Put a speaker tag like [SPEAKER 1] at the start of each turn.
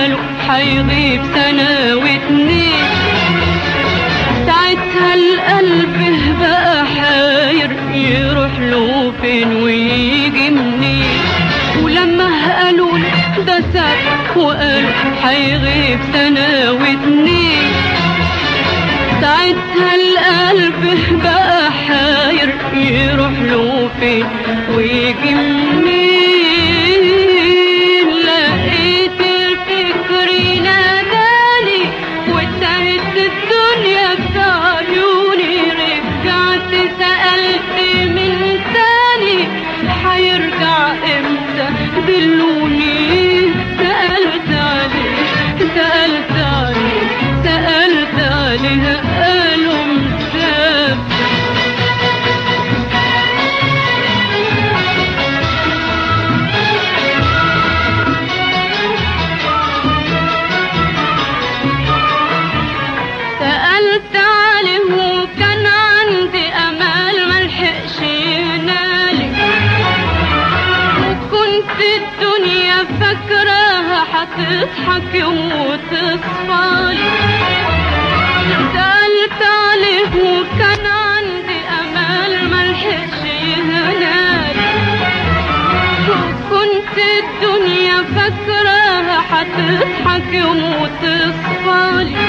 [SPEAKER 1] قالوا حيغيب سنة واتنين. ساعتها القلب بقى حاير يروح له فين ويجي منين. ولما قالوا ده ساب وقالوا حيغيب سنة واتنين. ساعتها القلب بقى حاير يروح له فين ويجي منين. لقيت الفكر ناداني وانتهت الدنيا في عيوني. رجعت سألت من تاني حيرجع امتى دلوني. سألت عليه سألت عليه سألت عليه قالوا مسافر. سألت عليه وكان عندي أمل ملحقش ينالي. وكنت الدنيا فاكراها هتضحك يوم وتصفالي. سألت عليه وكان عندي أمل ملحقش ينالي. وكنت الدنيا فاكراها هتضحك يوم وتصفالي.